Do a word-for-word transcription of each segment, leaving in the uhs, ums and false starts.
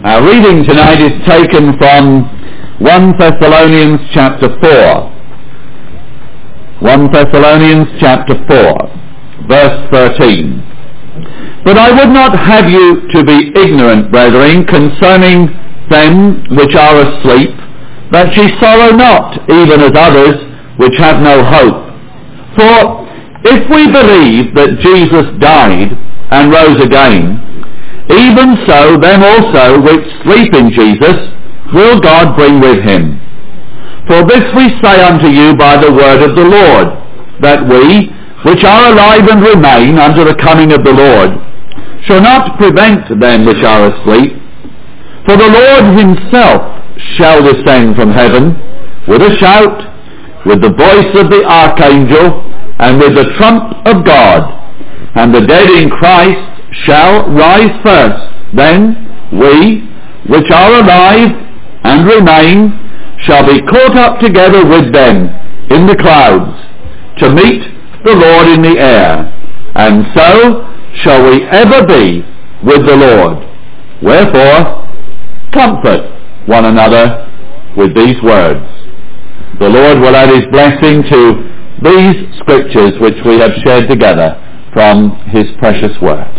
Our reading tonight is taken from First Thessalonians chapter four. First Thessalonians chapter four, verse thirteen. But I would not have you to be ignorant, brethren, concerning them which are asleep, that ye sorrow not, even as others which have no hope. For if we believe that Jesus died and rose again, even so them also which sleep in Jesus will God bring with him. For this we say unto you by the word of the Lord, that we, which are alive and remain unto the coming of the Lord, shall not prevent them which are asleep. For the Lord himself shall descend from heaven with a shout, with the voice of the archangel, and with the trump of God, and the dead in Christ shall rise first. Then we, which are alive and remain, shall be caught up together with them in the clouds, to meet the Lord in the air, and so shall we ever be with the Lord. Wherefore, comfort one another with these words. The Lord will add his blessing to these scriptures which we have shared together from his precious word.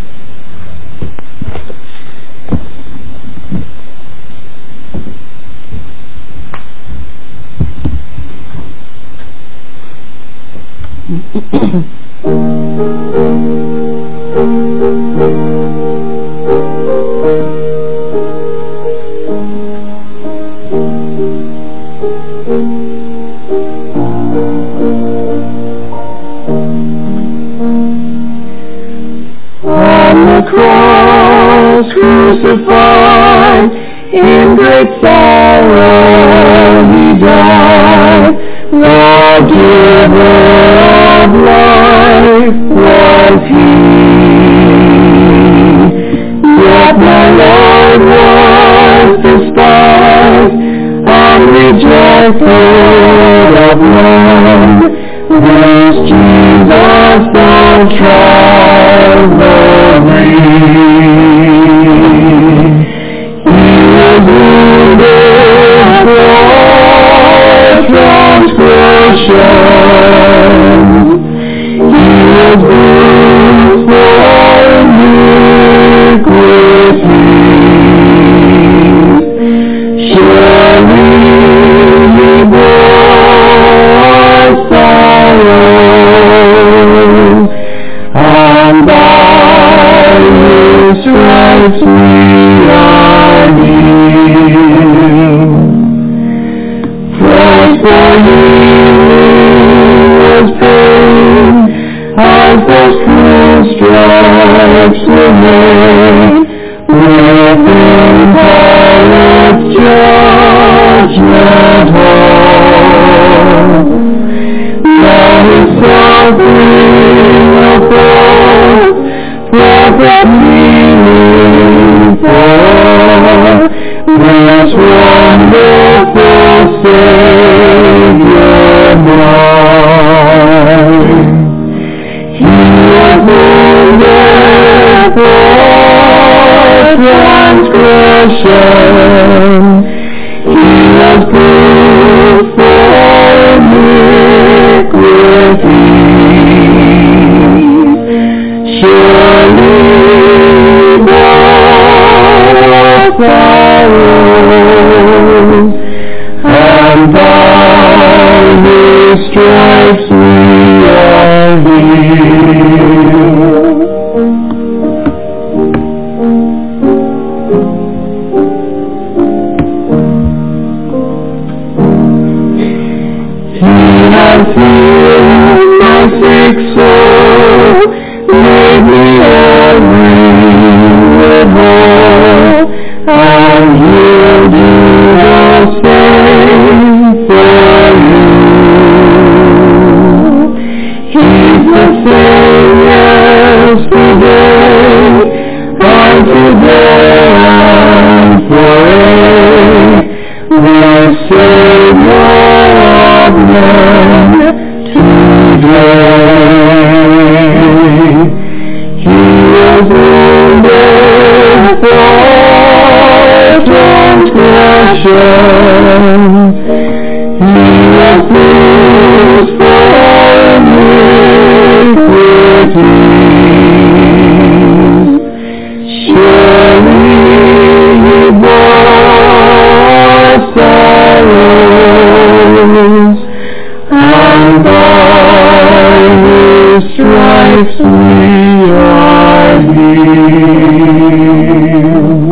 On the cross crucified, in great sorrow he died. The giver of life was he. Yet my Lord was despised and rejected of men. This Jesus thou Calvary. He was wounded for transgression. He was bruised for iniquity. Surely he bore sorrow, and by his stripes we are healed. Christ for healing was pain, as those cruel stripes were made. Within Pilate's judgment hall, now his suffering affords perfect healing for this wonderful Savior mine. He was wounded for transgression, he was bruised for iniquity. Surely he bore sorrows, and by his stripes we are healed. He has healed my sick soul, made me every whole, and he'll do the same for you. He's the same yesterday, and today and forever, the Savior of men today. He was wounded for passion. He was bruised for iniquities. Surely he bore sorrows, and by his stripes we are healed.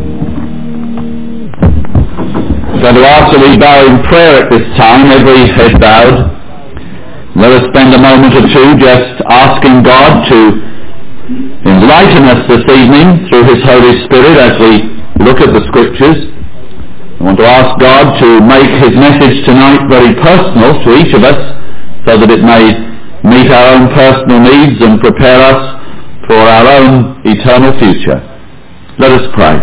I'm going to ask that we bow in prayer at this time, every head bowed. Let us spend a moment or two just asking God to enlighten us this evening through His Holy Spirit as we look at the Scriptures. I want to ask God to make His message tonight very personal to each of us so that it may meet our own personal needs and prepare us for our own eternal future. Let us pray.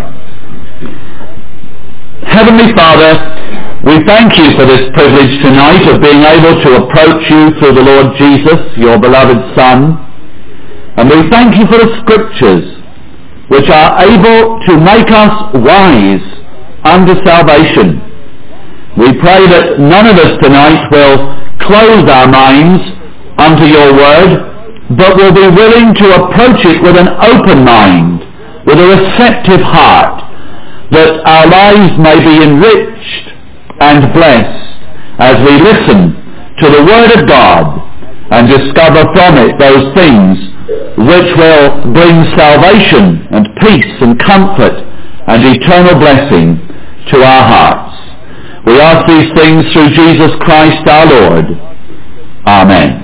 Heavenly Father, we thank you for this privilege tonight of being able to approach you through the Lord Jesus, your beloved Son. And we thank you for the Scriptures, which are able to make us wise unto salvation. We pray that none of us tonight will close our minds unto your word, but will be willing to approach it with an open mind, with a receptive heart, that our lives may be enriched and blessed as we listen to the Word of God and discover from it those things which will bring salvation and peace and comfort and eternal blessing to our hearts. We ask these things through Jesus Christ our Lord. Amen.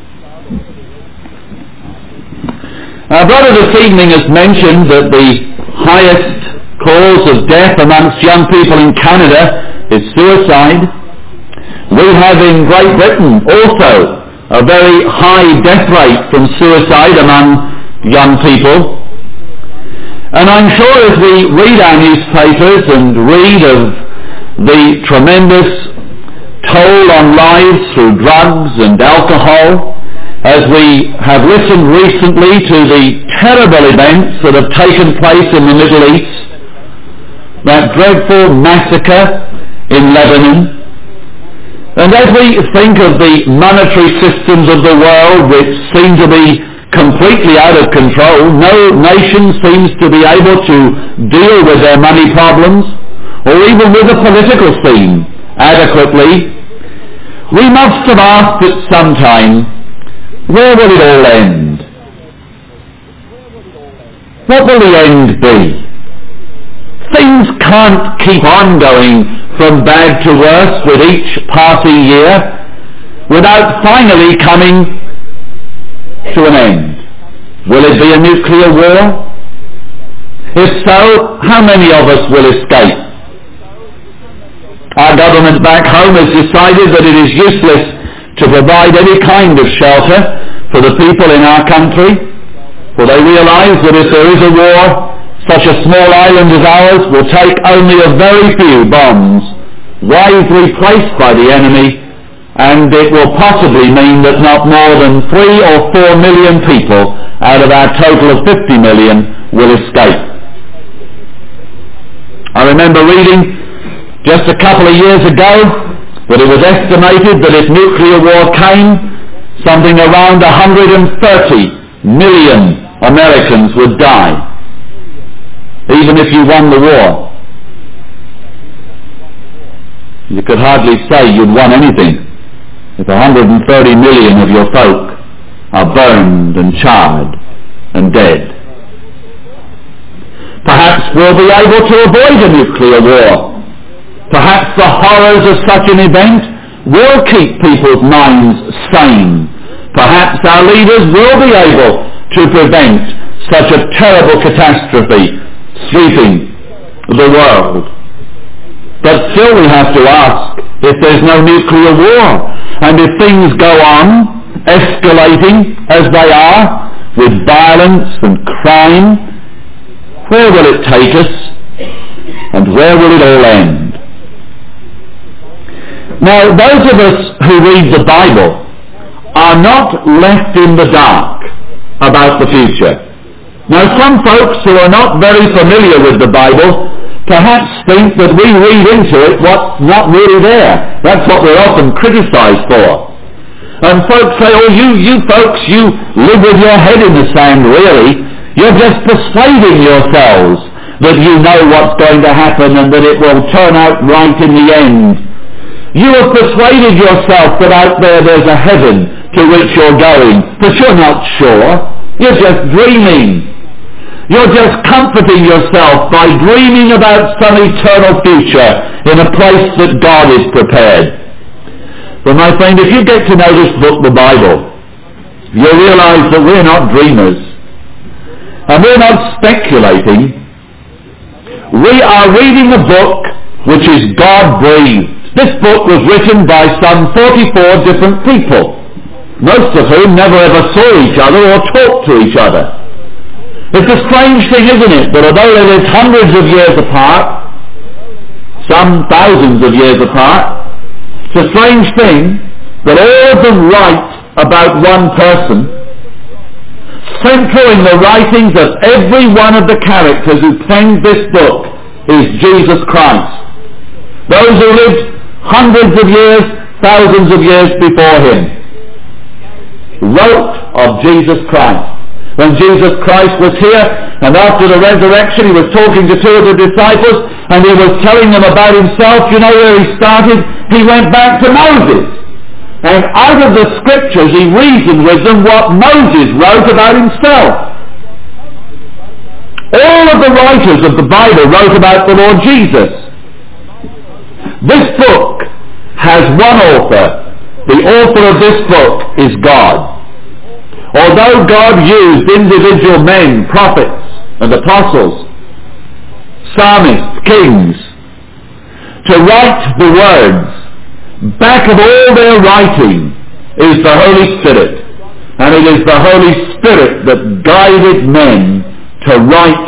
Our brother this evening has mentioned that the highest cause of death amongst young people in Canada is suicide. We have in Great Britain also a very high death rate from suicide among young people. And I'm sure as we read our newspapers and read of the tremendous toll on lives through drugs and alcohol, as we have listened recently to the terrible events that have taken place in the Middle East, that dreadful massacre in Lebanon, and as we think of the monetary systems of the world which seem to be completely out of control, no nation seems to be able to deal with their money problems, or even with the political scene adequately, we must have asked at some time, where will it all end? What will the end be? Things can't keep on going from bad to worse with each passing year without finally coming to an end. Will it be a nuclear war? If so, how many of us will escape? Our government back home has decided that it is useless to provide any kind of shelter for the people in our country, for they realize that if there is a war, such a small island as ours will take only a very few bombs, wisely placed by the enemy, and it will possibly mean that not more than three or four million people out of our total of fifty million will escape. I remember reading just a couple of years ago that it was estimated that if nuclear war came, something around one hundred thirty million Americans would die, even if you won the war. You could hardly say you'd won anything if one hundred thirty million of your folk are burned and charred and dead. Perhaps we'll be able to avoid a nuclear war. Perhaps the horrors of such an event will keep people's minds sane. Perhaps our leaders will be able to prevent such a terrible catastrophe sweeping the world. But still we have to ask, if there's no nuclear war, and if things go on escalating as they are, with violence and crime, where will it take us, and where will it all end? Now, those of us who read the Bible are not left in the dark about the future. Now, some folks who are not very familiar with the Bible perhaps think that we read into it what's not really there. That's what we're often criticised for. And folks say, oh, you, you folks, you live with your head in the sand, really. You're just persuading yourselves that you know what's going to happen and that it will turn out right in the end. You have persuaded yourself that out there there's a heaven to which you're going, but you're not sure. You're just dreaming. You're just comforting yourself by dreaming about some eternal future in a place that God is prepared. But my friend, if you get to know this book, the Bible, you'll realize that we're not dreamers. And we're not speculating. We are reading a book which is God-breathed. This book was written by some forty-four different people, most of whom never ever saw each other or talked to each other. It's a strange thing, isn't it, that although they lived hundreds of years apart, some thousands of years apart, it's a strange thing that all of them write about one person, central in the writings of every one of the characters who penned this book is Jesus Christ. Those who lived hundreds of years, thousands of years before him, wrote of Jesus Christ. When Jesus Christ was here, and after the resurrection, he was talking to two of the disciples, and he was telling them about himself. You know where he started? He went back to Moses. And out of the scriptures, he reasoned with them what Moses wrote about himself. All of the writers of the Bible wrote about the Lord Jesus. This book has one author. The author of this book is God. Although God used individual men, prophets and apostles, psalmists, kings, to write the words, back of all their writing is the Holy Spirit. And it is the Holy Spirit that guided men to write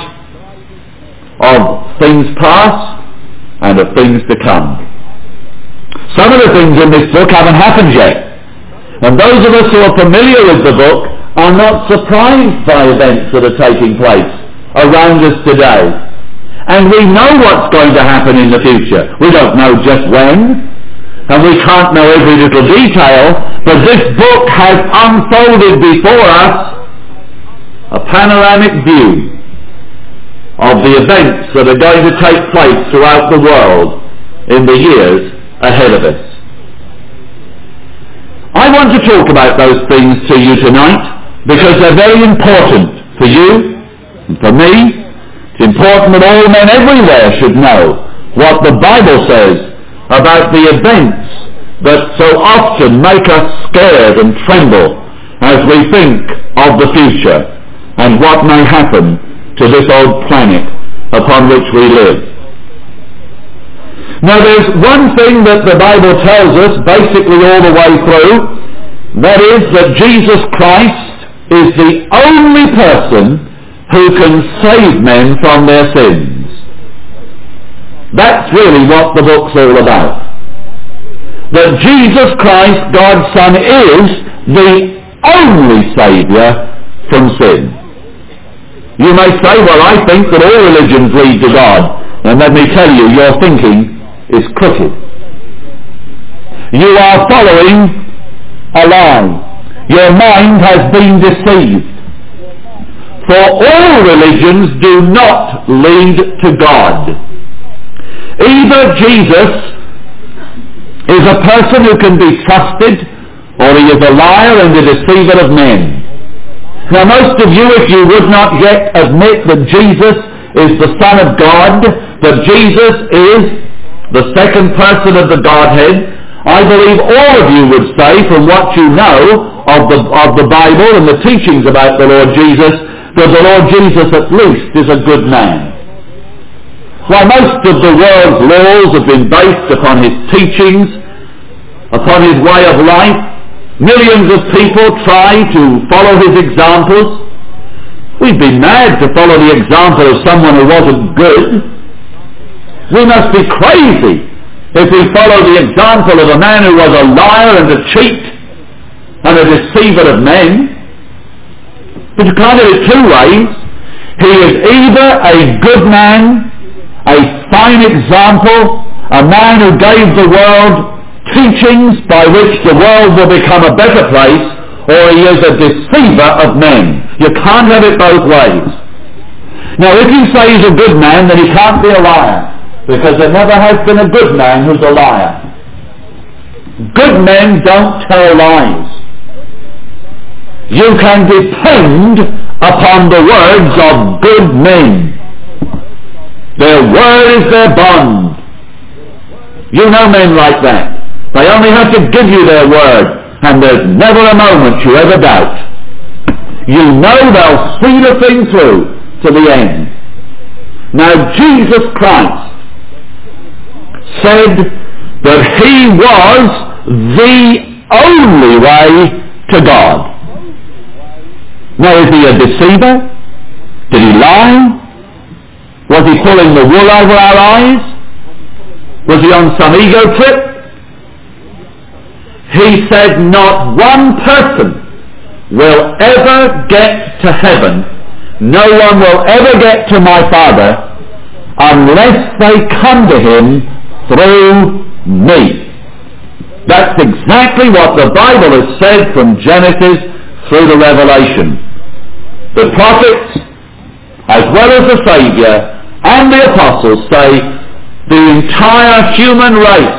of things past and of things to come. Some of the things in this book haven't happened yet. And those of us who are familiar with the book are not surprised by events that are taking place around us today. And we know what's going to happen in the future. We don't know just when, and we can't know every little detail, but this book has unfolded before us a panoramic view of the events that are going to take place throughout the world in the years ahead of us. I want to talk about those things to you tonight because they're very important for you and for me. It's important that all men everywhere should know what the Bible says about the events that so often make us scared and tremble as we think of the future and what may happen to this old planet upon which we live. Now there's one thing that the Bible tells us basically all the way through, that is that Jesus Christ is the only person who can save men from their sins. That's really what the book's all about. That Jesus Christ, God's Son, is the only Saviour from sin. You may say, well, I think that all religions lead to God. And let me tell you, your thinking is crooked. You are following a lie. Your mind has been deceived. For all religions do not lead to God. Either Jesus is a person who can be trusted, or he is a liar and a deceiver of men. Now most of you, if you would not yet admit that Jesus is the Son of God, that Jesus is the second person of the Godhead, I believe all of you would say, from what you know of the, of the Bible and the teachings about the Lord Jesus, that the Lord Jesus at least is a good man. While most of the world's laws have been based upon his teachings, upon his way of life, millions of people try to follow his examples. We'd be mad to follow the example of someone who wasn't good. We must be crazy if we follow the example of a man who was a liar and a cheat and a deceiver of men. But you can't do it two ways. He is either a good man, a divine example, a man who gave the world teachings by which the world will become a better place, or he is a deceiver of men. You can't have it both ways. Now, if you say he's a good man, then he can't be a liar, because there never has been a good man who's a liar. Good men don't tell lies. You can depend upon the words of good men. Their word is their bond. You know men like that. They only have to give you their word, and there's never a moment you ever doubt. You know they'll see the thing through to the end. Now, Jesus Christ said that he was the only way to God. Now, is he a deceiver? Did he lie? Was he pulling the wool over our eyes? Was he on some ego trip? He said not one person will ever get to heaven, no one will ever get to my Father, unless they come to him through me. That's exactly what the Bible has said from Genesis through the Revelation. The prophets, as well as the Saviour, and the apostles say the entire human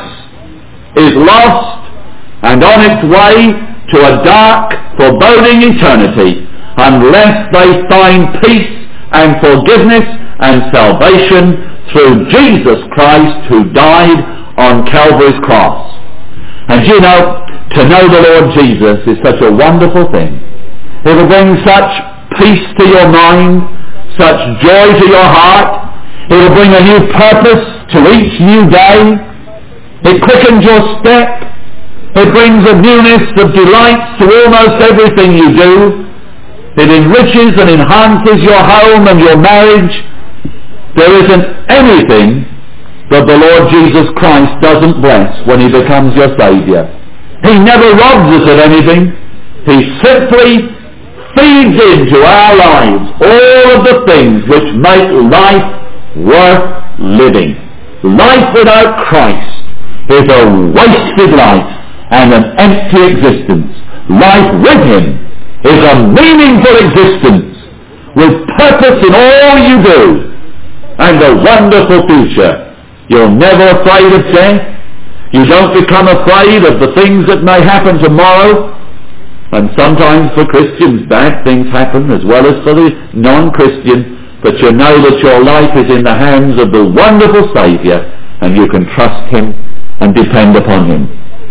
race is lost and on its way to a dark, foreboding eternity unless they find peace and forgiveness and salvation through Jesus Christ, who died on Calvary's cross. And you know, to know the Lord Jesus is such a wonderful thing. It will bring such peace to your mind, such joy to your heart. It will bring a new purpose to each new day. It quickens your step. It brings a newness of delights to almost everything you do. It enriches and enhances your home and your marriage. There isn't anything that the Lord Jesus Christ doesn't bless when he becomes your Saviour. He never robs us of anything. He simply feeds into our lives all of the things which make life worth living. Life without Christ is a wasted life and an empty existence. Life with him is a meaningful existence with purpose in all you do and a wonderful future. You're never afraid of death. You don't become afraid of the things that may happen tomorrow. And sometimes for Christians bad things happen as well as for the non-Christian, but you know that your life is in the hands of the wonderful Saviour and you can trust him and depend upon him.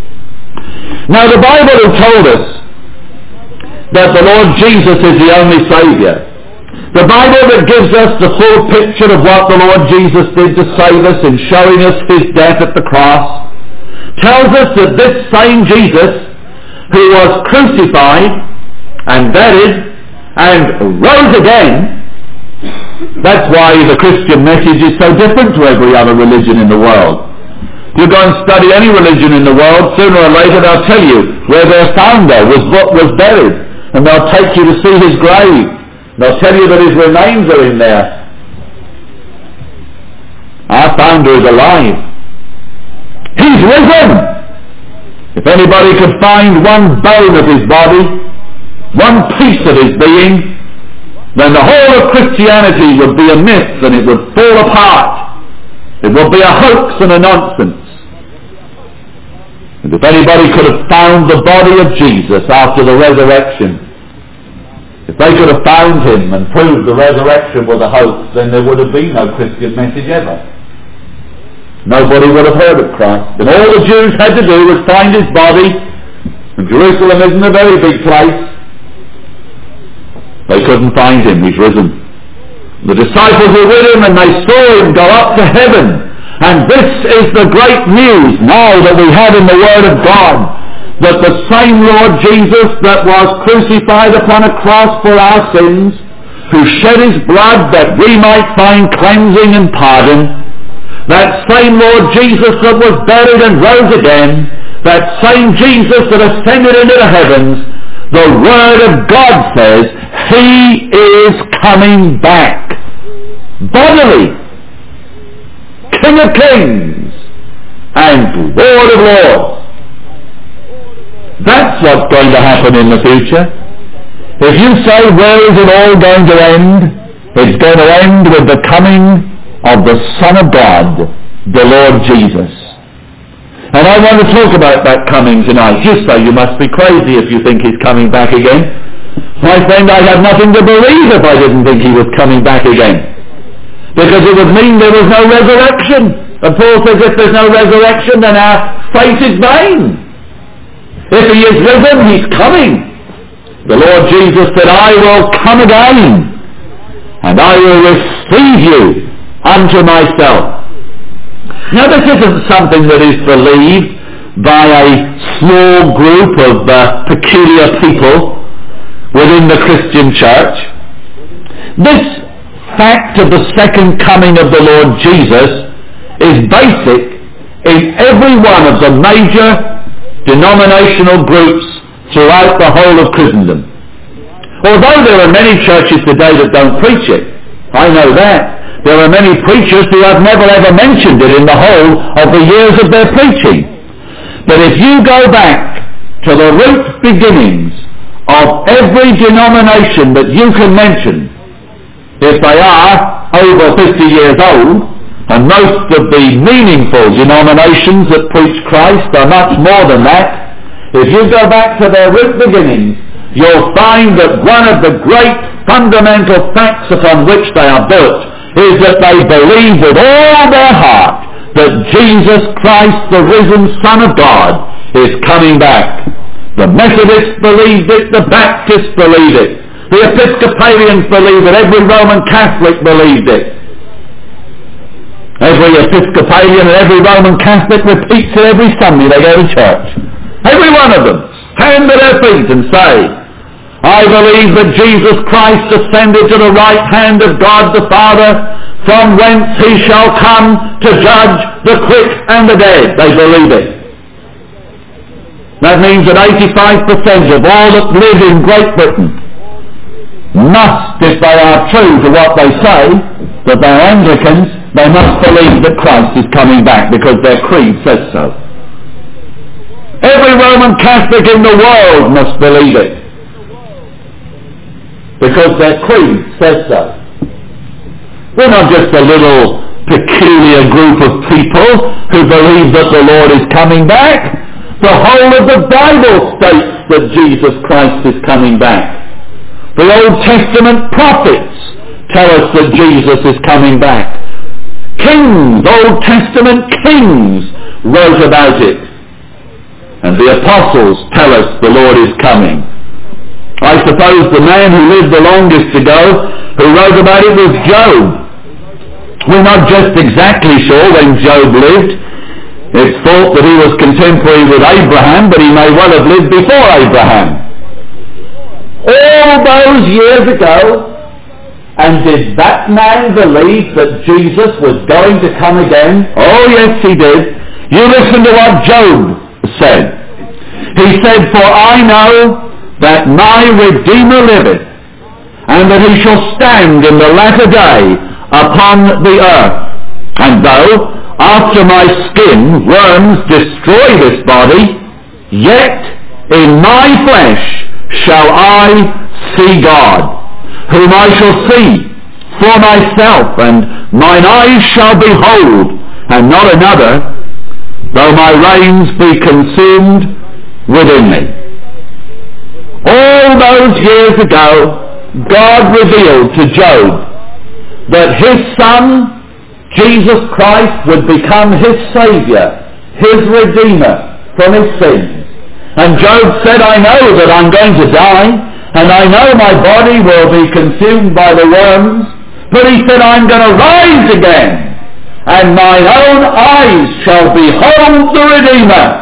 Now, the Bible has told us that the Lord Jesus is the only Saviour. The Bible that gives us the full picture of what the Lord Jesus did to save us in showing us his death at the cross tells us that this same Jesus, who was crucified and buried and rose again, that's why the Christian message is so different to every other religion in the world. You go and study any religion in the world, sooner or later they'll tell you where their founder was, was buried, and they'll take you to see his grave. They'll tell you that his remains are in there. Our founder is alive. He's risen! If anybody could find one bone of his body, one piece of his being, then the whole of Christianity would be a myth and it would fall apart. It would be a hoax and a nonsense. And if anybody could have found the body of Jesus after the resurrection, if they could have found him and proved the resurrection was a hoax, then there would have been no Christian message ever. Nobody would have heard of Christ. And all the Jews had to do was find his body. And Jerusalem isn't a very big place. They couldn't find him. He's risen. The disciples were with him and they saw him go up to heaven. And this is the great news now that we have in the Word of God, that the same Lord Jesus that was crucified upon a cross for our sins, who shed his blood that we might find cleansing and pardon, that same Lord Jesus that was buried and rose again, that same Jesus that ascended into the heavens, the Word of God says he is coming back bodily. King King of kings and Lord of lords. That's what's going to happen in the future. If you say, where is it all going to end? It's going to end with the coming of the Son of God, the Lord Jesus. And I want to talk about that coming tonight. You say you must be crazy if you think he's coming back again. My friend, I'd have nothing to believe if I didn't think he was coming back again. Because it would mean there was no resurrection. And Paul says if there's no resurrection, then our faith is vain. If he is risen, he's coming. The Lord Jesus said, I will come again, and I will receive you unto myself. Now this isn't something that is believed by a small group of uh, peculiar people within the Christian church. This fact of the second coming of the Lord Jesus is basic in every one of the major denominational groups throughout the whole of Christendom. Although there are many churches today that don't preach it, I know that. There are many preachers who have never ever mentioned it in the whole of the years of their preaching. But if you go back to the root beginnings of every denomination that you can mention, if they are over fifty years old, and most of the meaningful denominations that preach Christ are much more than that, if you go back to their root beginnings, you'll find that one of the great fundamental facts upon which they are built is that they believe with all their heart that Jesus Christ, the risen Son of God, is coming back. The Methodists believed it, the Baptists believed it, the Episcopalians believed it, every Roman Catholic believed it. Every Episcopalian and every Roman Catholic repeats it every Sunday they go to church. Every one of them stand to their feet and say, I believe that Jesus Christ ascended to the right hand of God the Father, from whence he shall come to judge the quick and the dead. They believe it. That means that eighty-five percent of all that live in Great Britain must, if they are true to what they say, that they're Anglicans, they must believe that Christ is coming back because their creed says so. Every Roman Catholic in the world must believe it because their creed says so. We're not just a little peculiar group of people who believe that the Lord is coming back. The whole of the Bible states that Jesus Christ is coming back. The Old Testament prophets tell us that Jesus is coming back. Kings, Old Testament kings wrote about it. And the apostles tell us the Lord is coming. I suppose the man who lived the longest ago, who wrote about it, was Job. We're not just exactly sure when Job lived. It's thought that he was contemporary with Abraham, but he may well have lived before Abraham. All those years ago, and did that man believe that Jesus was going to come again? Oh yes, he did. You listen to what Job said. He said, for I know that my Redeemer liveth, and that he shall stand in the latter day upon the earth. And though after my skin worms destroy this body, yet in my flesh shall I see God, whom I shall see for myself, and mine eyes shall behold, and not another, though my reins be consumed within me. All those years ago, God revealed to Job that his son, Jesus Christ, would become his Saviour, his Redeemer from his sins. And Job said, I know that I'm going to die, and I know my body will be consumed by the worms, but he said, I'm going to rise again, and mine own eyes shall behold the Redeemer.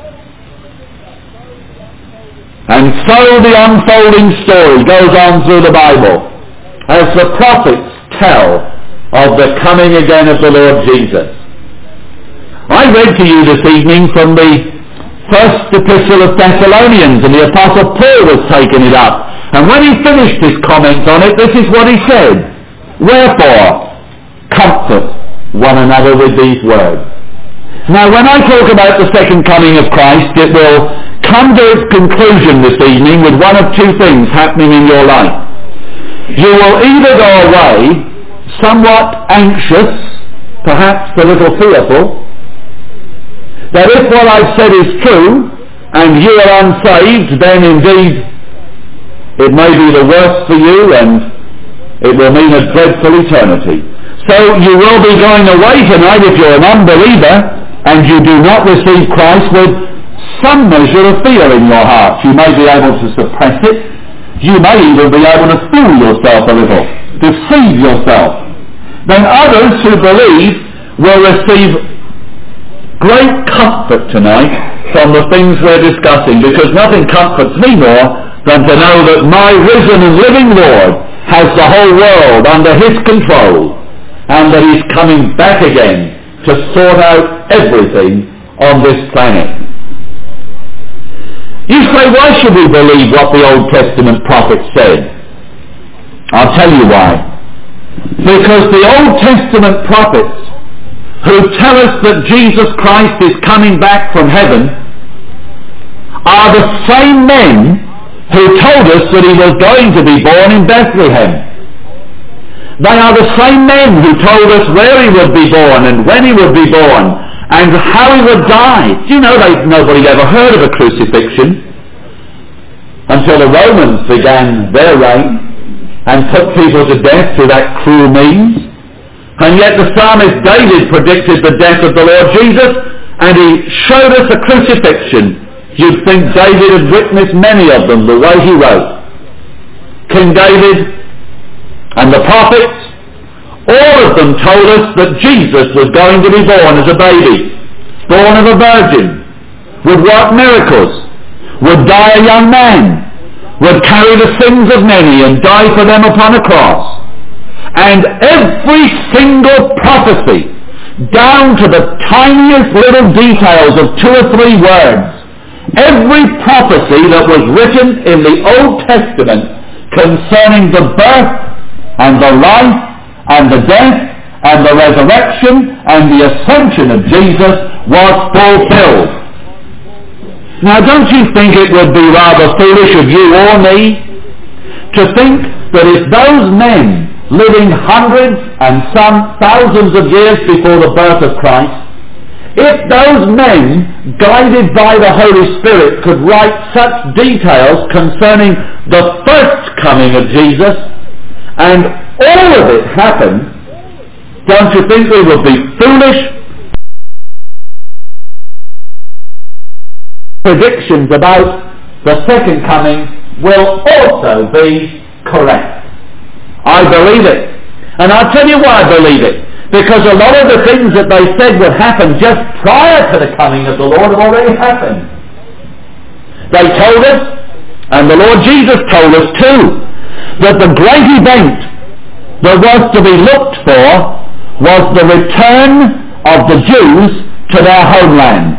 And so the unfolding story goes on through the Bible, as the prophets tell of the coming again of the Lord Jesus. I read to you this evening from the first epistle of Thessalonians, and the Apostle Paul was taking it up. And when he finished his comments on it, this is what he said. Wherefore, comfort, one another with these words. Now, when I talk about the second coming of Christ, it will come to its conclusion this evening with one of two things happening in your life. You will either go away somewhat anxious, perhaps a little fearful, that if what I've said is true, and you are unsaved, then indeed it may be the worst for you, and it will mean a dreadful eternity. So you will be going away tonight if you're an unbeliever, and you do not receive Christ, with some measure of fear in your heart. You may be able to suppress it. You may even be able to fool yourself a little, deceive yourself. Then others who believe will receive great comfort tonight from the things we're discussing, because nothing comforts me more than to know that my risen and living Lord has the whole world under his control, and that he's coming back again to sort out everything on this planet. You say, why should we believe what the Old Testament prophets said? I'll tell you why. Because the Old Testament prophets, who tell us that Jesus Christ is coming back from heaven, are the same men who told us that he was going to be born in Bethlehem. They are the same men who told us where he would be born and when he would be born and how he would die. Do you know that nobody ever heard of a crucifixion until the Romans began their reign and put people to death through that cruel means? And yet the psalmist David predicted the death of the Lord Jesus, and he showed us a crucifixion. You'd think David had witnessed many of them the way he wrote. King David and the prophets, all of them told us that Jesus was going to be born as a baby, born of a virgin, would work miracles, would die a young man, would carry the sins of many and die for them upon a cross. And every single prophecy, down to the tiniest little details of two or three words, every prophecy that was written in the Old Testament concerning the birth and the life and the death and the resurrection and the ascension of Jesus was fulfilled. Now, don't you think it would be rather foolish of you or me to think that if those men living hundreds and some thousands of years before the birth of Christ, if those men, guided by the Holy Spirit, could write such details concerning the first coming of Jesus, and all of it happened, don't you think we would be foolish? Predictions about the second coming will also be correct. I believe it. And I'll tell you why I believe it. Because a lot of the things that they said would happen just prior to the coming of the Lord have already happened. They told us, and the Lord Jesus told us too, that the great event that was to be looked for was the return of the Jews to their homeland.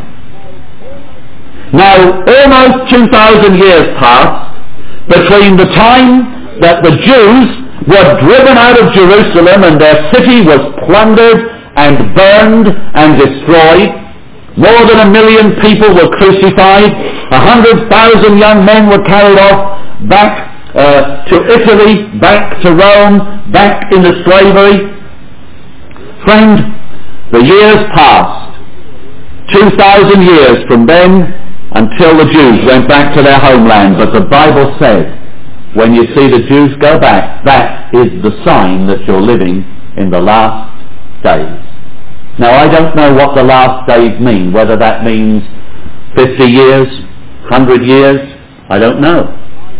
Now, almost two thousand years passed between the time that the Jews were driven out of Jerusalem and their city was plundered and burned and destroyed. More than a million people were crucified. A hundred thousand young men were carried off back uh, to Italy, back to Rome, back into slavery. Friend, the years passed. Two thousand years from then until the Jews went back to their homeland. But the Bible says, when you see the Jews go back, that is the sign that you're living in the last days. Now, I don't know what the last days mean, whether that means fifty years, one hundred years, I don't know.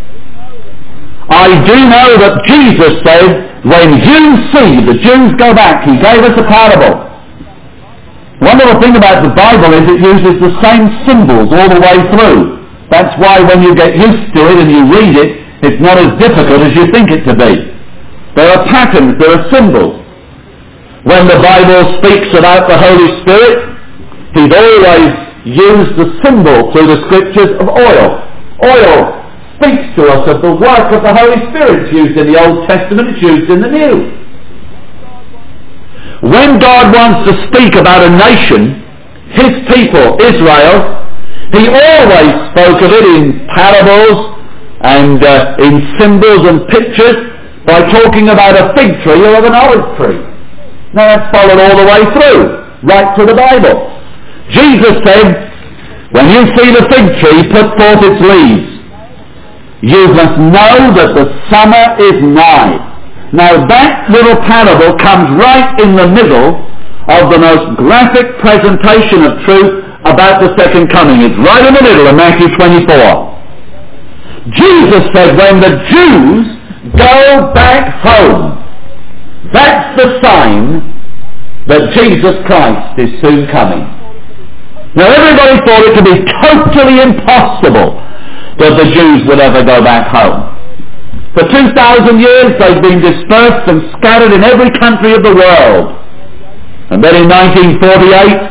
I do know that Jesus said, when you see the Jews go back, he gave us a parable. One little thing about the Bible is it uses the same symbols all the way through. That's why when you get used to it and you read it, it's not as difficult as you think it to be. There are patterns, there are symbols. When the Bible speaks about the Holy Spirit, he's always used the symbol through the scriptures of oil. Oil speaks to us of the work of the Holy Spirit. It's used in the Old Testament, it's used in the New. when God wants to speak about a nation, his people, Israel, he always spoke of it in parables and uh, in symbols and pictures by talking about a fig tree or of an olive tree. Now that's followed all the way through, right through the Bible. Jesus said, when you see the fig tree put forth its leaves, you must know that the summer is nigh. Now that little parable comes right in the middle of the most graphic presentation of truth about the second coming. It's right in the middle of Matthew twenty-four. Jesus said, when the Jews go back home, that's the sign that Jesus Christ is soon coming. Now everybody thought it to be totally impossible that the Jews would ever go back home. For two thousand years they've been dispersed and scattered in every country of the world. And then in nineteen forty-eight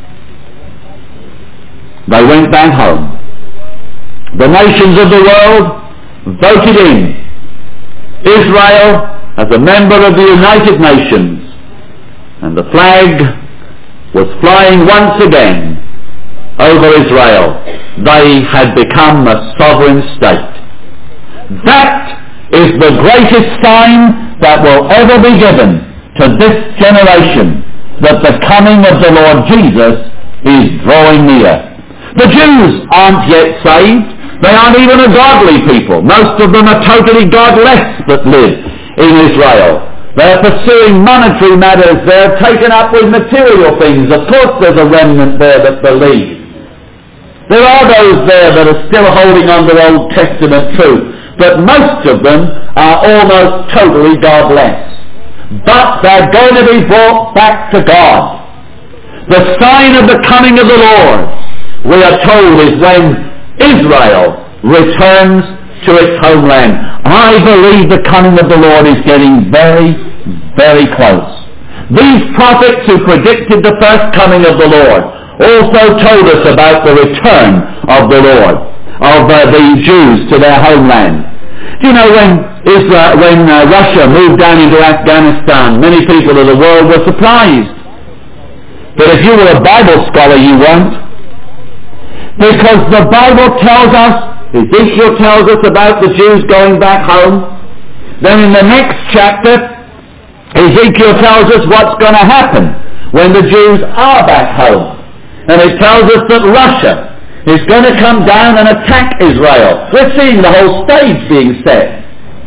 they went back home. The nations of the world voted in Israel as a member of the United Nations, and the flag was flying once again over Israel. They had become a sovereign state. That is the greatest sign that will ever be given to this generation, that the coming of the Lord Jesus is drawing near. The Jews aren't yet saved. They aren't even a godly people. Most of them are totally godless that live in Israel. They're pursuing monetary matters. They're taken up with material things. Of course there's a remnant there that believe. There are those there that are still holding on to Old Testament truth, but most of them are almost totally godless. But they're going to be brought back to God. The sign of the coming of the Lord, we are told, is when Israel returns to its homeland. I believe the coming of the Lord is getting very, very close. These prophets who predicted the first coming of the Lord also told us about the return of the Lord, of uh, the Jews to their homeland. Do you know when Israel, when uh, Russia moved down into Afghanistan, many people of the world were surprised. But if you were a Bible scholar, you weren't. Because the Bible tells us, Ezekiel tells us about the Jews going back home. Then in the next chapter, Ezekiel tells us what's going to happen when the Jews are back home. And it tells us that Russia is going to come down and attack Israel. We're seeing the whole stage being set.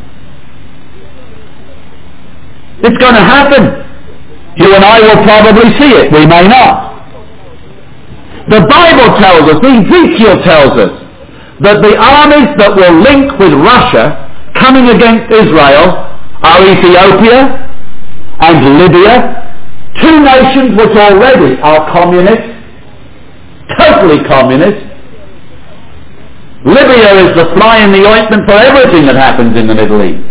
It's going to happen. You and I will probably see it. We may not. The Bible tells us, Ezekiel tells us, that the armies that will link with Russia coming against Israel are Ethiopia and Libya, two nations which already are communist, totally communist. Libya is the fly in the ointment for everything that happens in the Middle East.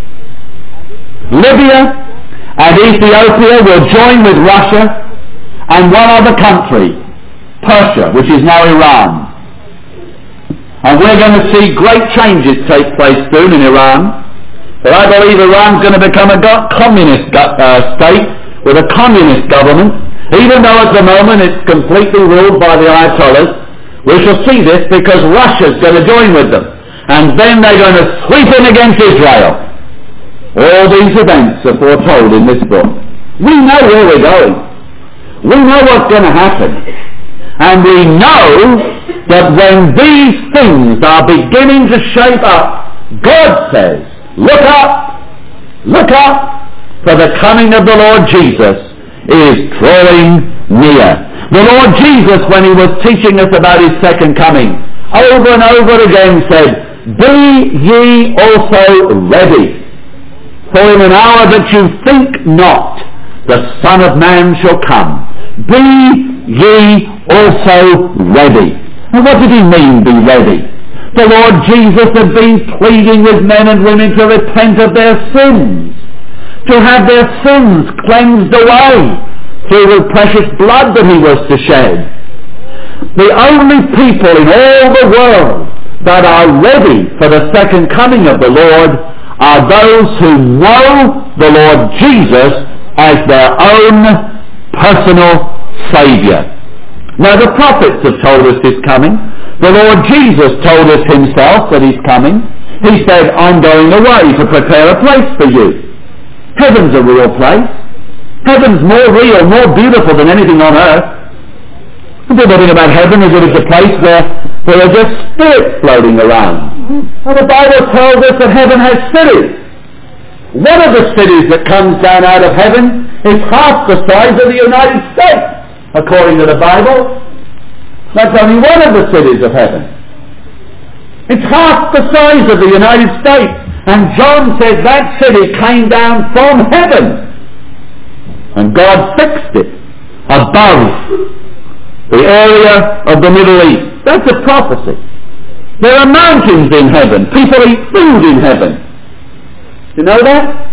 Libya and Ethiopia will join with Russia and one other country, Persia, which is now Iran. And we're going to see great changes take place soon in Iran. But I believe Iran's going to become a go- communist go- uh, state with a communist government, even though at the moment it's completely ruled by the Ayatollahs. We shall see this because Russia's going to join with them. And then they're going to sweep in against Israel. All these events are foretold in this book. We know where we're going. We know what's going to happen. And we know that when these things are beginning to shape up, God says, look up, look up, for the coming of the Lord Jesus is drawing near. The Lord Jesus, when he was teaching us about his second coming, over and over again said, be ye also ready, for in an hour that you think not, the Son of Man shall come. Be ye also ready. And what did he mean, be ready? The Lord Jesus had been pleading with men and women to repent of their sins, to have their sins cleansed away through the precious blood that he was to shed. The only people in all the world that are ready for the second coming of the Lord are those who know the Lord Jesus as their own personal Saviour. Now the prophets have told us He's coming. The Lord Jesus told us Himself that He's coming. He said, I'm going away to prepare a place for you. Heaven's a real place. Heaven's more real, more beautiful than anything on earth. The people think about heaven as if it's a place where, where there are just spirits floating around. Well, the Bible tells us that heaven has cities. One of the cities that comes down out of heaven is half the size of the United States, according to the Bible. That's only one of the cities of heaven. It's half the size of the United States. And John says that city came down from heaven. And God fixed it above the area of the Middle East. That's a prophecy. There are mountains in heaven. People eat food in heaven. You know that?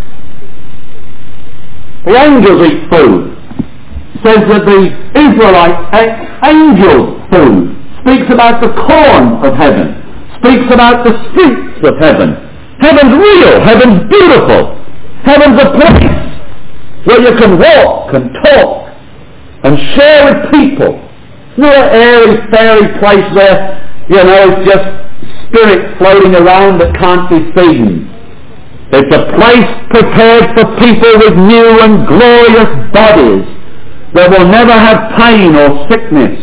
The angels eat food. Says that the Israelite angels' food speaks about the corn of heaven, speaks about the streets of heaven. Heaven's real, heaven's beautiful, heaven's a place where you can walk and talk and share with people. It's not an airy, fairy place where, you know, it's just spirit floating around that can't be seen. It's a place prepared for people with new and glorious bodies that will never have pain or sickness.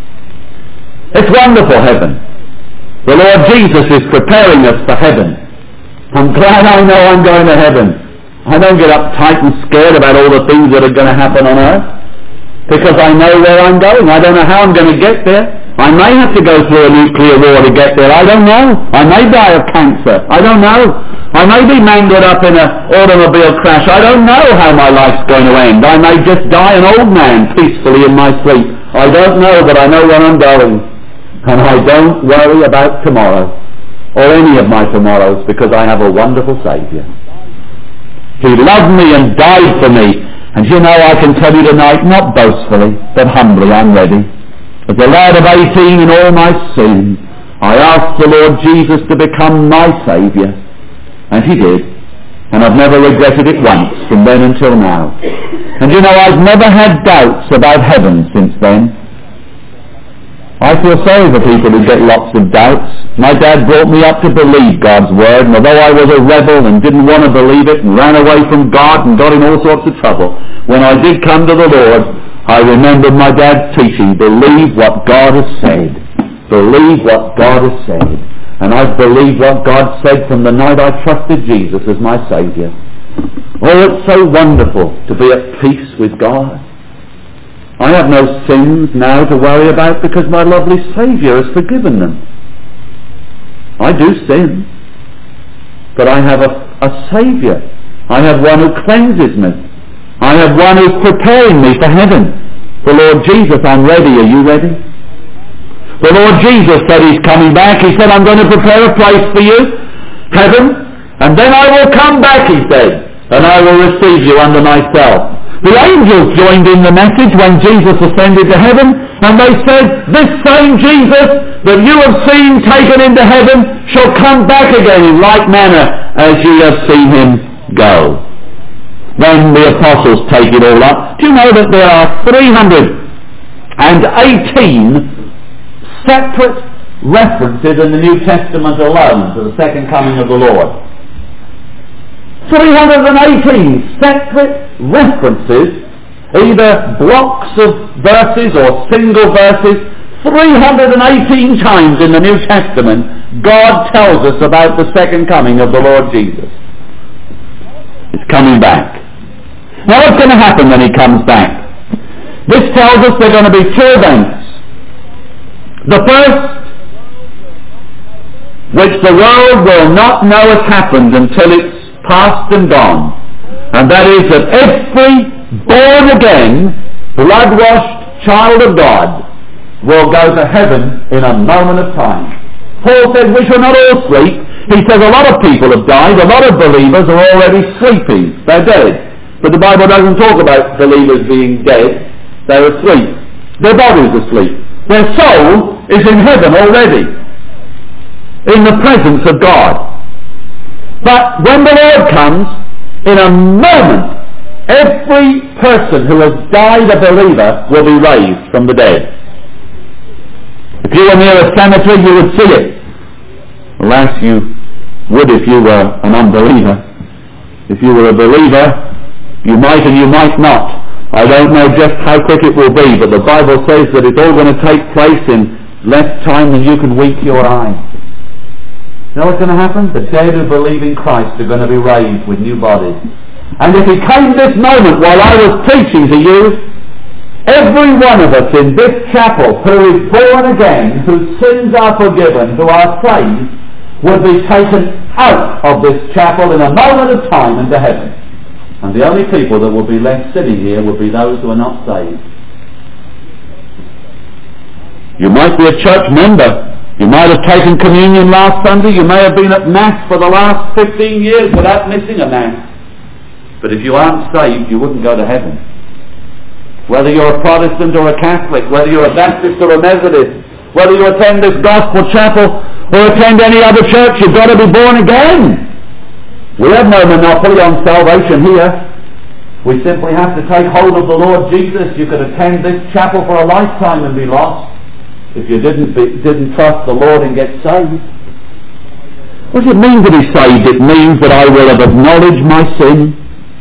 It's wonderful, heaven. The Lord Jesus is preparing us for heaven. I'm glad I know I'm going to heaven. I don't get uptight and scared about all the things that are going to happen on earth, because I know where I'm going. I don't know how I'm going to get there. I may have to go through a nuclear war to get there. I don't know. I may die of cancer. I don't know. I may be mangled up in an automobile crash. I don't know how my life's going to end. I may just die an old man peacefully in my sleep. I don't know, but I know where I'm going. And I don't worry about tomorrow, or any of my tomorrows, because I have a wonderful Saviour. He loved me and died for me. And you know, I can tell you tonight, not boastfully, but humbly, I'm ready. As a lad of eighteen in all my sin, I asked the Lord Jesus to become my Saviour. And He did. And I've never regretted it once from then until now. And you know, I've never had doubts about heaven since then. I feel sorry for people who get lots of doubts. My dad brought me up to believe God's Word, and although I was a rebel and didn't want to believe it and ran away from God and got in all sorts of trouble, when I did come to the Lord, I remembered my dad's teaching, believe what God has said. Believe what God has said. And I've believed what God said from the night I trusted Jesus as my Saviour. Oh, it's so wonderful to be at peace with God. I have no sins now to worry about because my lovely Saviour has forgiven them. I do sin, but I have a, a Saviour. I have one who cleanses me. I have one who's preparing me for heaven. The Lord Jesus, I'm ready. Are you ready? The Lord Jesus said He's coming back. He said, I'm going to prepare a place for you, heaven, and then I will come back, He said, and I will receive you unto myself. The angels joined in the message when Jesus ascended to heaven, and they said, this same Jesus that you have seen taken into heaven shall come back again in like manner as ye have seen Him go. Then the apostles take it all up. Do you know that there are three hundred eighteen separate references in the New Testament alone to the second coming of the Lord? three hundred eighteen separate references, either blocks of verses or single verses. three hundred eighteen times in the New Testament God tells us about the second coming of the Lord Jesus. He's coming back. Now what's going to happen when He comes back? This tells us there are going to be two events. The first, which the world will not know has happened until it's past and gone, and that is that every born-again, blood-washed child of God will go to heaven in a moment of time. Paul said we shall not all sleep. He says a lot of people have died, a lot of believers are already sleeping, they're dead. But the Bible doesn't talk about believers being dead, they're asleep. Their body's asleep. Their soul is in heaven already, in the presence of God. But when the Lord comes, in a moment, every person who has died a believer will be raised from the dead. If you were near a cemetery, you would see it. Alas, you would if you were an unbeliever. If you were a believer, you might and you might not. I don't know just how quick it will be, but the Bible says that it's all going to take place in less time than you can wink your eye. You know what's going to happen? The dead who believe in Christ are going to be raised with new bodies. And if he came this moment while I was preaching to you, every one of us in this chapel who is born again, whose sins are forgiven, who are saved, would be taken out of this chapel in a moment of time into heaven. And the only people that will be left sitting here will be those who are not saved. You might be a church member. You might have taken communion last Sunday. You may have been at Mass for the last fifteen years without missing a Mass. But if you aren't saved, you wouldn't go to heaven. Whether you're a Protestant or a Catholic, whether you're a Baptist or a Methodist, whether you attend this gospel chapel or attend any other church, you've got to be born again. We have no monopoly on salvation here. We simply have to take hold of the Lord Jesus. You could attend this chapel for a lifetime and be lost if you didn't be, didn't trust the Lord and get saved. What does it mean to be saved? It means that I will have acknowledged my sin.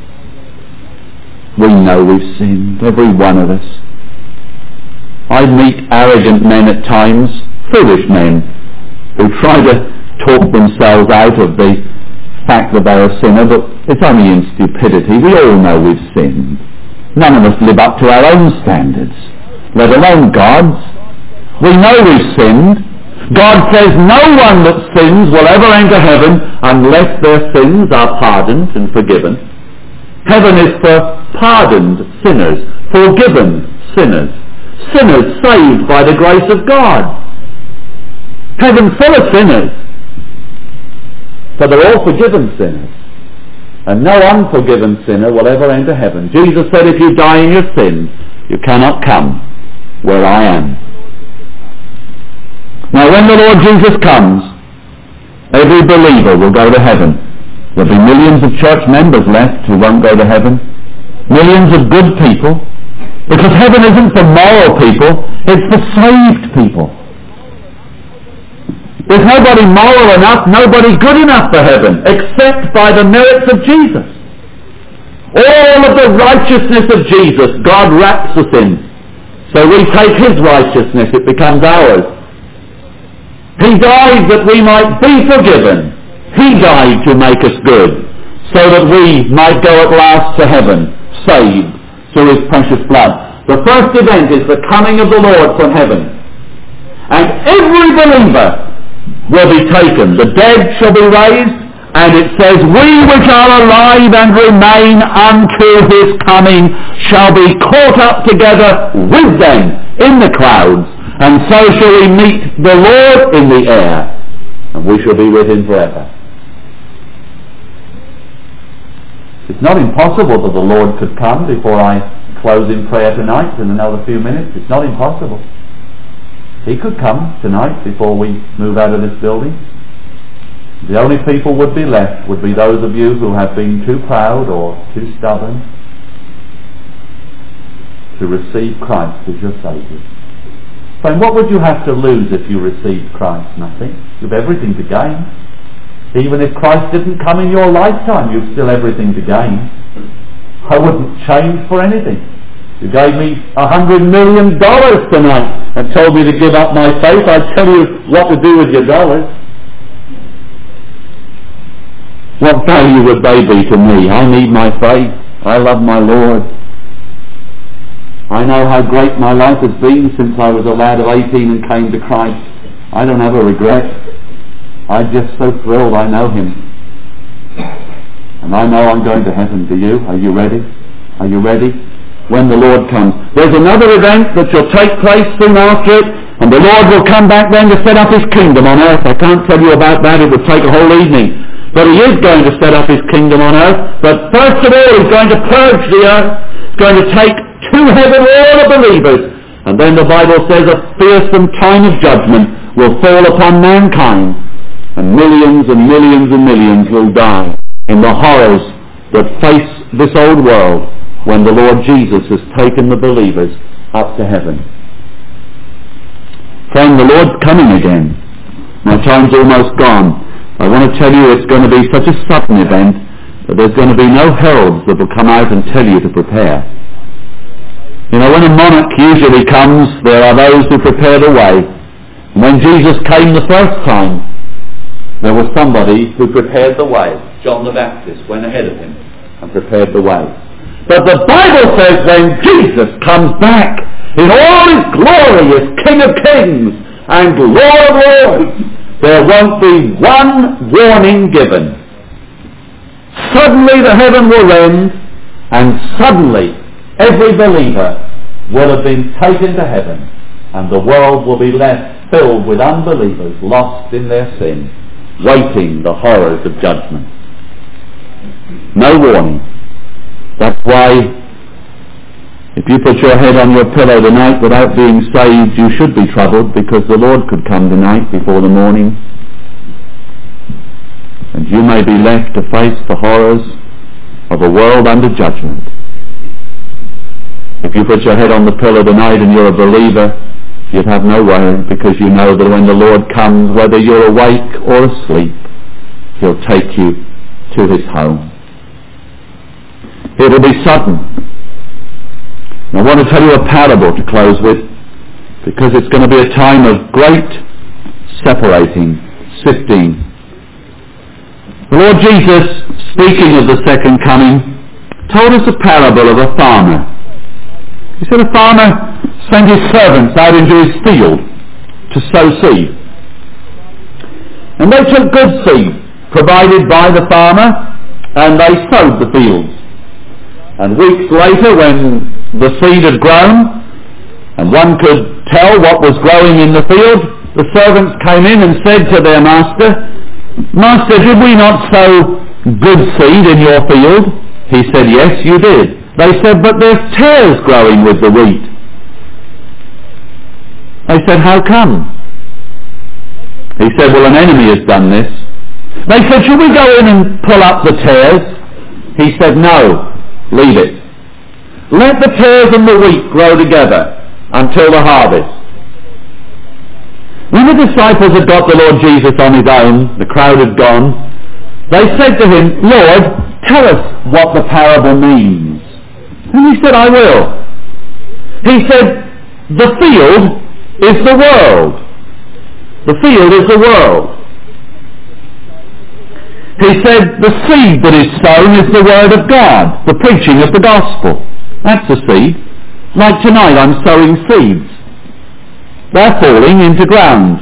We know we've sinned, every one of us. I meet arrogant men at times, foolish men, who try to talk themselves out of the fact that they're a sinner, but it's only in stupidity. We all know we've sinned. None of us live up to our own standards, let alone God's. We know we've sinned. God says no one that sins will ever enter heaven unless their sins are pardoned and forgiven. Heaven is for pardoned sinners, forgiven sinners, sinners saved by the grace of God. Heaven's full of sinners, but they're all forgiven sinners. And no unforgiven sinner will ever enter heaven. Jesus said, if you die in your sins, you cannot come where I am. Now when the Lord Jesus comes, every believer will go to heaven. There'll be millions of church members left who won't go to heaven. Millions of good people. Because heaven isn't for moral people, it's for saved people. There's nobody moral enough, nobody good enough for heaven, except by the merits of Jesus. All of the righteousness of Jesus, God wraps us in. So we take his righteousness, it becomes ours. He died that we might be forgiven. He died to make us good, so that we might go at last to heaven, saved through his precious blood. The first event is the coming of the Lord from heaven. And every believer will be taken. The dead shall be raised, and it says, we which are alive and remain until his coming shall be caught up together with them in the clouds, and so shall we meet the Lord in the air, and we shall be with him forever. It's not impossible that the Lord could come before I close in prayer tonight in another few minutes. It's not impossible. He could come tonight before we move out of this building. The only people would be left would be those of you who have been too proud or too stubborn to receive Christ as your Saviour. Friend, what would you have to lose if you received Christ? Nothing. You've everything to gain. Even if Christ didn't come in your lifetime, you've still everything to gain. I wouldn't change for anything. You gave me a hundred million dollars tonight and told me to give up my faith. I'd tell you what to do with your dollars. What value would they be to me? I need my faith. I love my Lord. I know how great my life has been since I was a lad of eighteen and came to Christ. I don't have a regret. I'm just so thrilled I know him. And I know I'm going to heaven. Do you? Are you ready? Are you ready? When the Lord comes. There's another event that shall take place soon after it, and the Lord will come back then to set up his kingdom on earth. I can't tell you about that. It would take a whole evening. But he is going to set up his kingdom on earth. But first of all, he's going to purge the earth. He's going to take to heaven all the believers. And then the Bible says a fearsome time of judgment will fall upon mankind. And millions and millions and millions will die in the horrors that face this old world when the Lord Jesus has taken the believers up to heaven. Friend, the Lord's coming again. My time's almost gone. I want to tell you it's going to be such a sudden event that there's going to be no heralds that will come out and tell you to prepare. You know, when a monarch usually comes, there are those who prepare the way. And when Jesus came the first time, there was somebody who prepared the way. John the Baptist went ahead of him and prepared the way. But the Bible says when Jesus comes back in all his glory as King of Kings and Lord of Lords, there won't be one warning given. Suddenly the heaven will rend, and suddenly every believer will have been taken to heaven, and the world will be left filled with unbelievers lost in their sin, waiting the horrors of judgment. No warning. That's why if you put your head on your pillow tonight without being saved, you should be troubled, because the Lord could come tonight before the morning, and you may be left to face the horrors of a world under judgment. If you put your head on the pillow tonight and you're a believer, you'd have no worry, because you know that when the Lord comes, whether you're awake or asleep, he'll take you to his home. It'll be sudden. I want to tell you a parable to close with, because it's going to be a time of great separating, sifting. The Lord Jesus, speaking of the second coming, told us a parable of a farmer. He said a farmer sent his servants out into his field to sow seed. And they took good seed provided by the farmer, and they sowed the fields. And weeks later, when the seed had grown, and one could tell what was growing in the field, the servants came in and said to their master, "Master, did we not sow good seed in your field?" He said, "Yes, you did." They said, "But there's tares growing with the wheat." They said, "How come?" He said, "Well, an enemy has done this." They said, "Should we go in and pull up the tares?" He said, "No, leave it. Let the tares and the wheat grow together until the harvest." When the disciples had got the Lord Jesus on his own, the crowd had gone, they said to him, "Lord, tell us what the parable means." And he said, "I will." He said, "The field is the world. The field is the world." He said, "The seed that is sown is the word of God, the preaching of the gospel." That's the seed. Like tonight, I'm sowing seeds. They're falling into ground.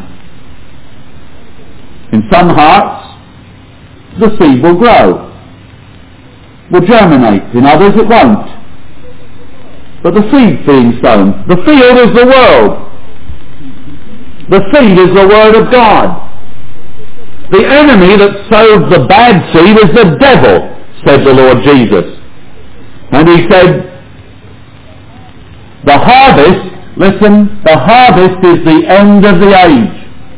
In some hearts, the seed will grow, will germinate. In others, it won't. But the seed's being sown. The field is the world. The seed is the word of God. The enemy that sowed the bad seed is the devil, said the Lord Jesus. And he said, the harvest, listen, the harvest is the end of the age.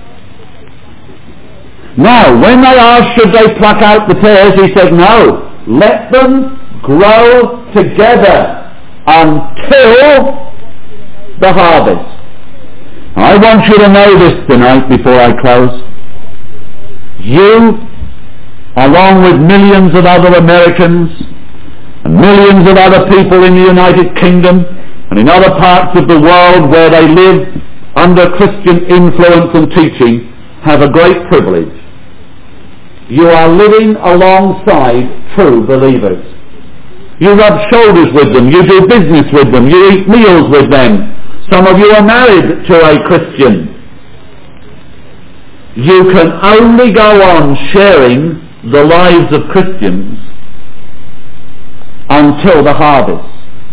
Now, when they asked should they pluck out the tares, he said, no, let them grow together until the harvest. I want you to know this tonight before I close. You, along with millions of other Americans and millions of other people in the United Kingdom and in other parts of the world where they live under Christian influence and teaching, have a great privilege. You are living alongside true believers. You rub shoulders with them, you do business with them, you eat meals with them. Some of you are married to a Christian. You can only go on sharing the lives of Christians until the harvest.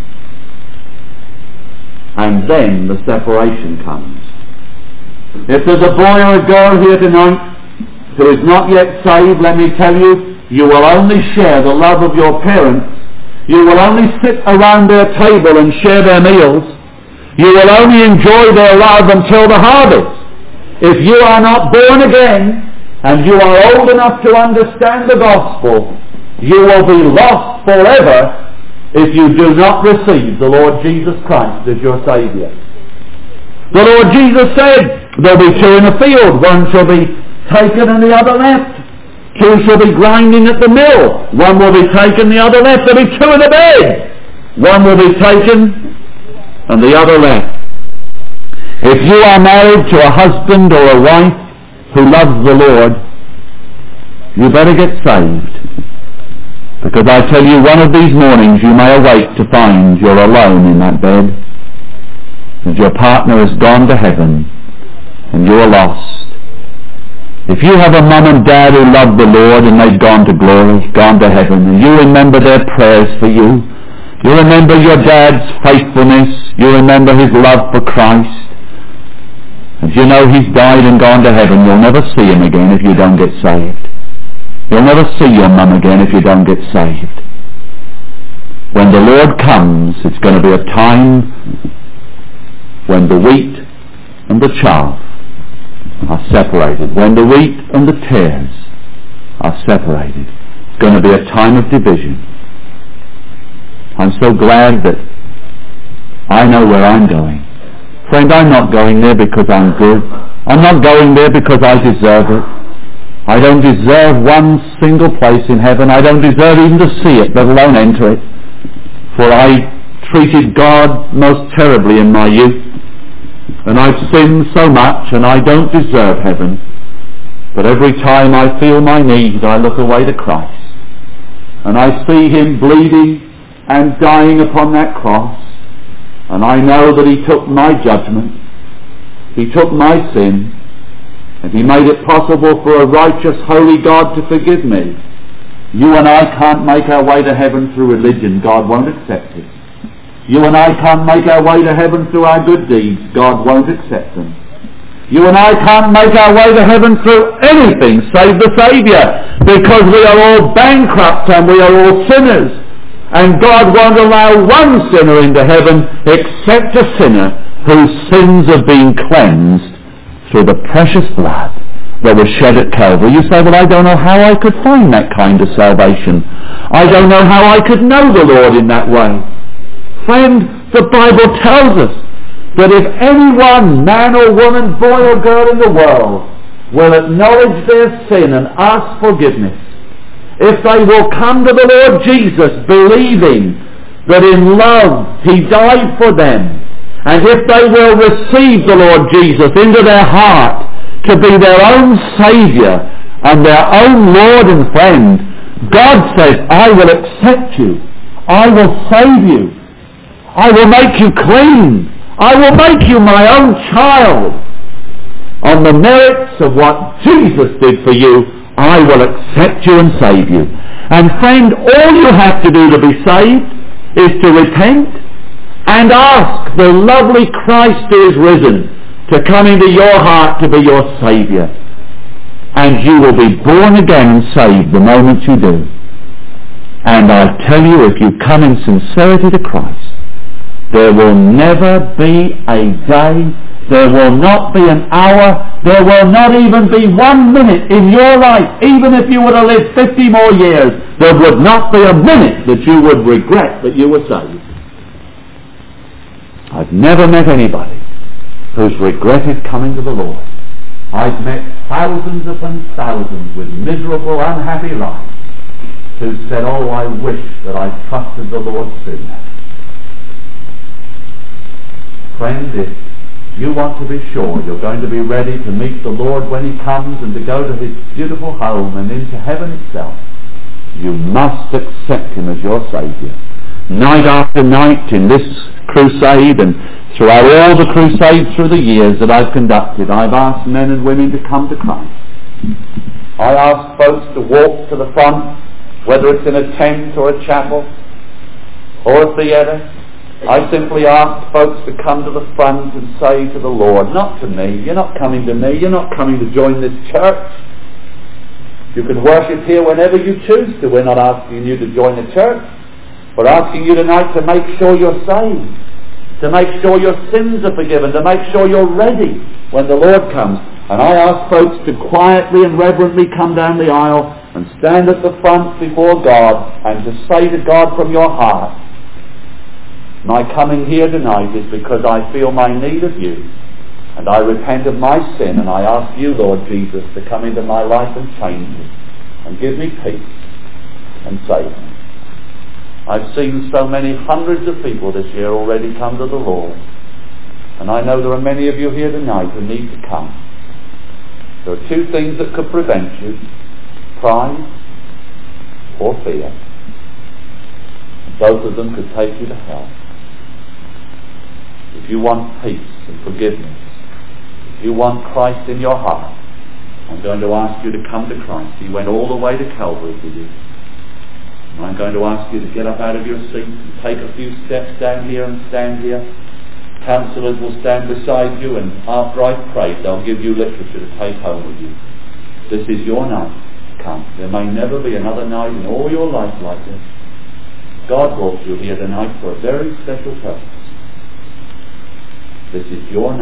And then the separation comes. If there's a boy or a girl here tonight who is not yet saved, let me tell you, you will only share the love of your parents. You will only sit around their table and share their meals. You will only enjoy their love until the harvest. If you are not born again and you are old enough to understand the gospel, You will be lost forever if you do not receive the Lord Jesus Christ as your Saviour. The Lord Jesus said, there'll be two in the field. One shall be taken and the other left. Two shall be grinding at the mill. One will be taken, the other left. There'll be two in the bed. One will be taken and the other left. If you are married to a husband or a wife who loves the Lord, you better get saved. Because I tell you, one of these mornings you may awake to find you're alone in that bed, and your partner has gone to heaven, and you are lost. If you have a mum and dad who love the Lord and they've gone to glory, gone to heaven, and you remember their prayers for you, you remember your dad's faithfulness, you remember his love for Christ, and you know he's died and gone to heaven, you'll never see him again if you don't get saved. You'll never see your mum again if you don't get saved. When the Lord comes, it's going to be a time when the wheat and the chaff are separated. When the wheat and the tares are separated. It's going to be a time of division. I'm so glad that I know where I'm going. Friend, I'm not going there because I'm good. I'm not going there because I deserve it. I don't deserve one single place in heaven. I don't deserve even to see it, let alone enter it. For I treated God most terribly in my youth. And I've sinned so much, and I don't deserve heaven. But every time I feel my need, I look away to Christ. And I see him bleeding and dying upon that cross. And I know that he took my judgment. He took my sin. And he made it possible for a righteous, holy God to forgive me. You and I can't make our way to heaven through religion. God won't accept it. You and I can't make our way to heaven through our good deeds. God won't accept them. You and I can't make our way to heaven through anything save the Saviour, because we are all bankrupt and we are all sinners. And God won't allow one sinner into heaven except a sinner whose sins have been cleansed through the precious blood that was shed at Calvary. You say, well, I don't know how I could find that kind of salvation. I don't know how I could know the Lord in that way. Friend, the Bible tells us that if anyone, man or woman, boy or girl in the world, will acknowledge their sin and ask forgiveness, if they will come to the Lord Jesus believing that in love he died for them, and if they will receive the Lord Jesus into their heart to be their own Saviour and their own Lord and friend, God says, I will accept you. I will save you. I will make you clean. I will make you my own child. On the merits of what Jesus did for you, I will accept you and save you. And friend, all you have to do to be saved is to repent and ask the lovely Christ who is risen to come into your heart to be your Saviour. And you will be born again and saved the moment you do. And I tell you, if you come in sincerity to Christ, there will never be a day, there will not be an hour, there will not even be one minute in your life, even if you were to live fifty more years, there would not be a minute that you would regret that you were saved. I've never met anybody who's regretted coming to the Lord. I've met thousands upon thousands with miserable, unhappy lives who said, oh, I wish that I trusted the Lord sooner. Friend, if you want to be sure you're going to be ready to meet the Lord when he comes and to go to his beautiful home and into heaven itself, you must accept him as your Saviour. Night after night in this crusade and throughout all the crusades through the years that I've conducted, I've asked men and women to come to Christ. I ask folks to walk to the front, whether it's in a tent or a chapel or a theatre. I simply ask folks to come to the front and say to the Lord, not to me, you're not coming to me, you're not coming to join this church. You can worship here whenever you choose to. We're not asking you to join the church. We're asking you tonight to make sure you're saved, to make sure your sins are forgiven, to make sure you're ready when the Lord comes. And I ask folks to quietly and reverently come down the aisle and stand at the front before God and to say to God from your heart, my coming here tonight is because I feel my need of you, and I repent of my sin, and I ask you, Lord Jesus, to come into my life and change it, and give me peace, and save me. I've seen so many hundreds of people this year already come to the Lord, and I know there are many of you here tonight who need to come. There are two things that could prevent you: pride or fear. Both of them could take you to hell. If you want peace and forgiveness, if you want Christ in your heart, I'm going to ask you to come to Christ. He went all the way to Calvary for you. And I'm going to ask you to get up out of your seat and take a few steps down here and stand here. Counselors will stand beside you, and after I've prayed, they'll give you literature to take home with you. This is your night. Come. There may never be another night in all your life like this. God brought you here tonight for a very special purpose. This is your night.